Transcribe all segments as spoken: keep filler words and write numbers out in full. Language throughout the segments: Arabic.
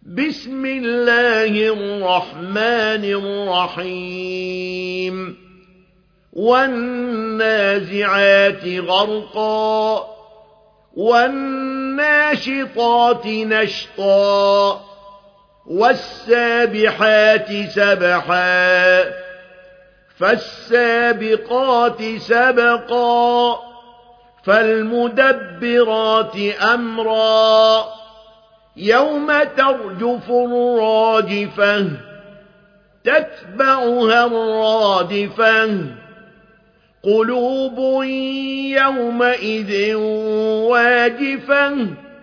بسم الله الرحمن الرحيم والنازعات غرقا والناشطات نشطا والسابحات سبحا فالسابقات سبقا فالمدبرات أمرا يوم ترجف الراجفة تتبعها الرادفة قلوب يومئذ واجفة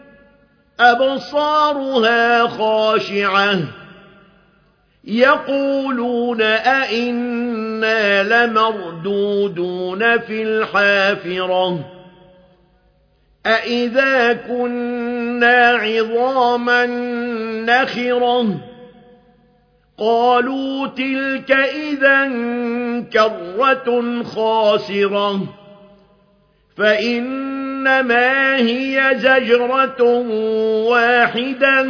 أبصارها خاشعة يقولون أئنا لمردودون في الحافرة أئذا كنا عظاما نخرة قالوا تلك إذا كرة خاسرة فإنما هي زجرة واحدة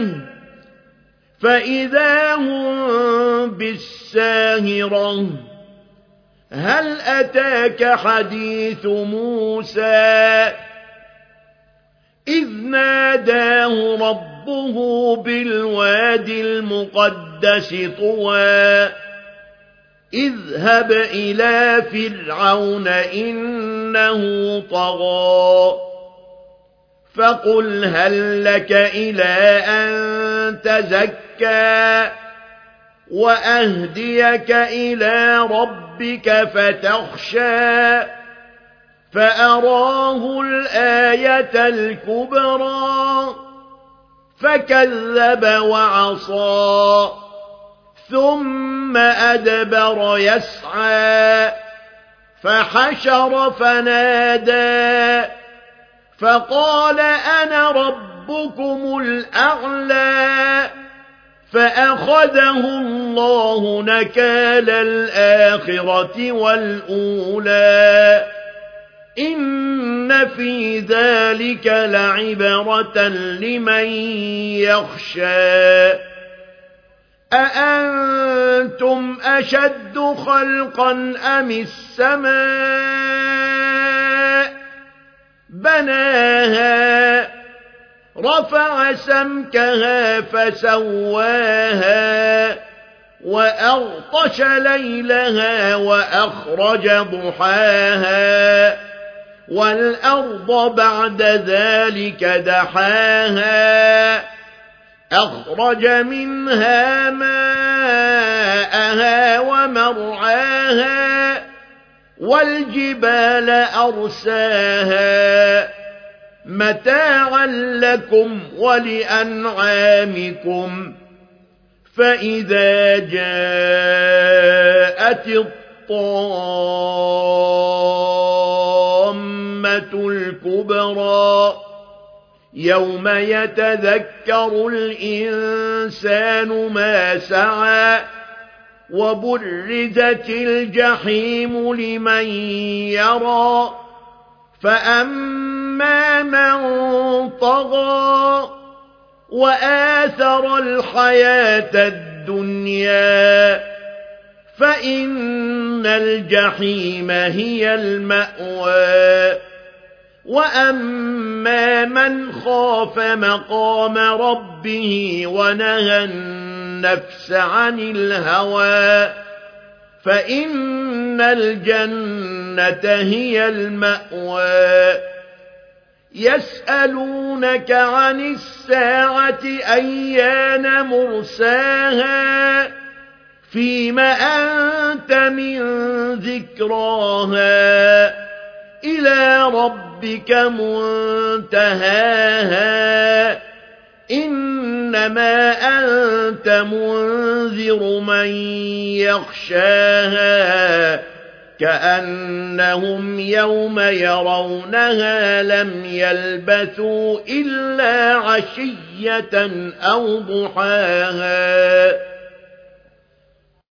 فإذا هم بالساهرة هل أتاك حديث موسى إذ ناداه ربه بالواد المقدس طوى اذهب إلى فرعون إنه طغى فقل هل لك إلى أن تزكى وأهديك إلى ربك فتخشى فأراه الآية الكبرى فكذب وعصى ثم أدبر يسعى فحشر فنادى فقال أنا ربكم الأعلى فأخذه الله نكال الآخرة والأولى إن في ذلك لعبرة لمن يخشى أأنتم أشد خلقا أم السماء بناها رفع سمكها فسواها وأغطش ليلها وأخرج ضحاها والأرض بعد ذلك دحاها أخرج منها ماءها ومرعاها والجبال أرساها متاعا لكم ولأنعامكم فإذا جاءت الطامة الكبرى يوم يتذكر الإنسان ما سعى وبرزت الجحيم لمن يرى فأما من طغى وآثر الحياة الدنيا فإن الجحيم هي المأوى وأما من خاف مقام ربه ونهى النفس عن الهوى فإن الجنة هي المأوى يسألونك عن الساعة أيان مرساها فيم أنت من ذكراها إلى ربك منتهاها إنما أنت منذر من يخشاها كأنهم يوم يرونها لم يلبثوا إلا عشية أو ضحاها